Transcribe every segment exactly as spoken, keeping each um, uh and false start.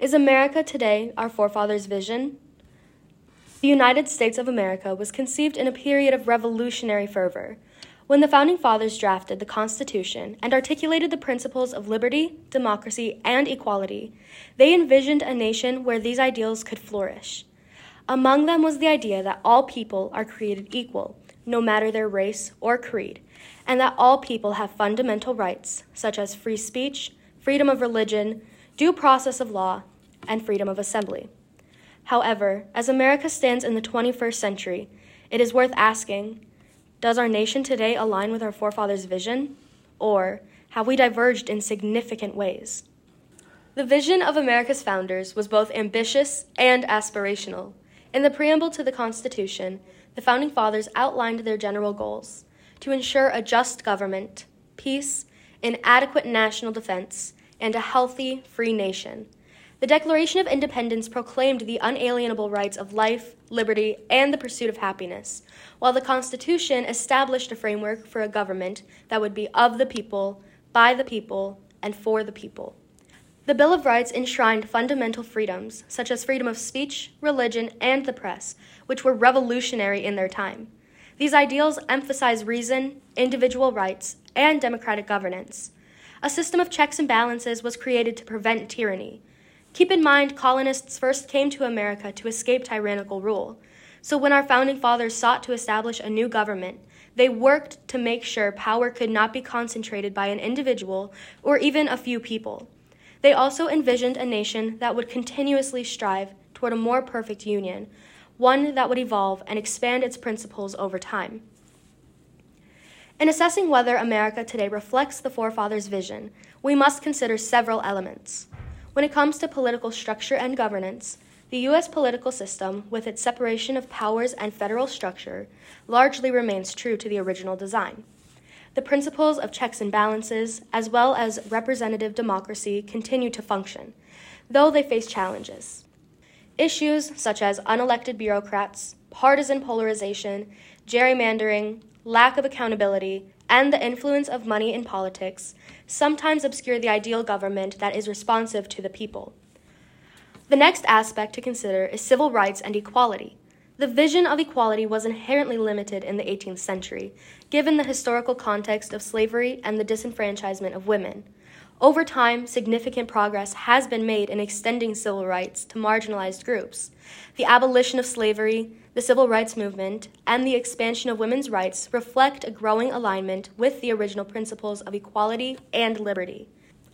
Is America today our forefathers' vision? The United States of America was conceived in a period of revolutionary fervor, when the Founding Fathers drafted the Constitution and articulated the principles of liberty, democracy, and equality. They envisioned a nation where these ideals could flourish. Among them was the idea that all people are created equal, no matter their race or creed, and that all people have fundamental rights, such as free speech, freedom of religion, due process of law, and freedom of assembly. However, as America stands in the twenty-first century, it is worth asking, does our nation today align with our forefathers' vision, or have we diverged in significant ways? The vision of America's founders was both ambitious and aspirational. In the preamble to the Constitution, the Founding Fathers outlined their general goals: to ensure a just government, peace, an adequate national defense, and a healthy, free nation. The Declaration of Independence proclaimed the unalienable rights of life, liberty, and the pursuit of happiness, while the Constitution established a framework for a government that would be of the people, by the people, and for the people. The Bill of Rights enshrined fundamental freedoms, such as freedom of speech, religion, and the press, which were revolutionary in their time. These ideals emphasize reason, individual rights, and democratic governance. A system of checks and balances was created to prevent tyranny. Keep in mind, colonists first came to America to escape tyrannical rule. So when our Founding Fathers sought to establish a new government, they worked to make sure power could not be concentrated by an individual or even a few people. They also envisioned a nation that would continuously strive toward a more perfect union, one that would evolve and expand its principles over time. In assessing whether America today reflects the forefathers' vision, we must consider several elements. When it comes to political structure and governance, the U S political system, with its separation of powers and federal structure, largely remains true to the original design. The principles of checks and balances, as well as representative democracy, continue to function, though they face challenges. Issues such as unelected bureaucrats, partisan polarization, gerrymandering, lack of accountability, and the influence of money in politics sometimes obscure the ideal government that is responsive to the people. The next aspect to consider is civil rights and equality. The vision of equality was inherently limited in the eighteenth century, given the historical context of slavery and the disenfranchisement of women. Over time, significant progress has been made in extending civil rights to marginalized groups. The abolition of slavery, the civil rights movement, and the expansion of women's rights reflect a growing alignment with the original principles of equality and liberty.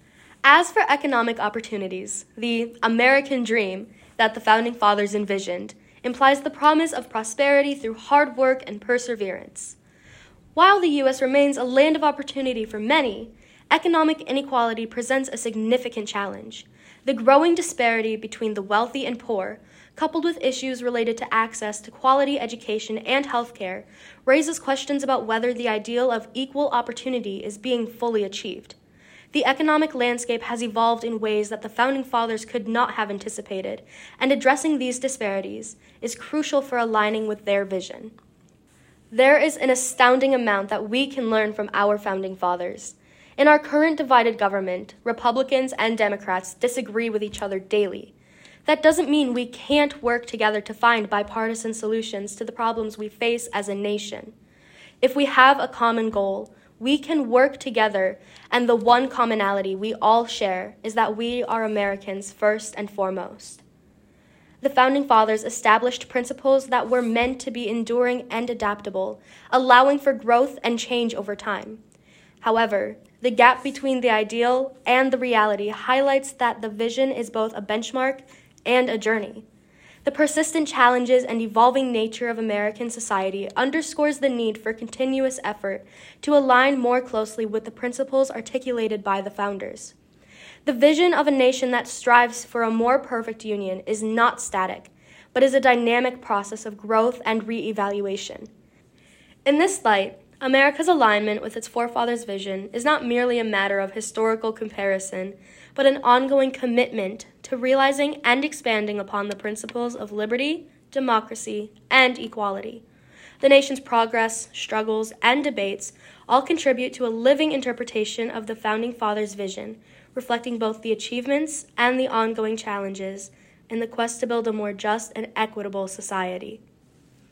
As for economic opportunities, the American dream that the Founding Fathers envisioned implies the promise of prosperity through hard work and perseverance. While the U S remains a land of opportunity for many, economic inequality presents a significant challenge. The growing disparity between the wealthy and poor, coupled with issues related to access to quality education and healthcare, raises questions about whether the ideal of equal opportunity is being fully achieved. The economic landscape has evolved in ways that the Founding Fathers could not have anticipated, and addressing these disparities is crucial for aligning with their vision. There is an astounding amount that we can learn from our Founding Fathers. In our current divided government, Republicans and Democrats disagree with each other daily. That doesn't mean we can't work together to find bipartisan solutions to the problems we face as a nation. If we have a common goal, we can work together, and the one commonality we all share is that we are Americans first and foremost. The Founding Fathers established principles that were meant to be enduring and adaptable, allowing for growth and change over time. However, the gap between the ideal and the reality highlights that the vision is both a benchmark and a journey. The persistent challenges and evolving nature of American society underscores the need for continuous effort to align more closely with the principles articulated by the founders. The vision of a nation that strives for a more perfect union is not static, but is a dynamic process of growth and re-evaluation. In this light, America's alignment with its forefathers' vision is not merely a matter of historical comparison, but an ongoing commitment to realizing and expanding upon the principles of liberty, democracy, and equality. The nation's progress, struggles, and debates all contribute to a living interpretation of the Founding Fathers' vision, reflecting both the achievements and the ongoing challenges in the quest to build a more just and equitable society.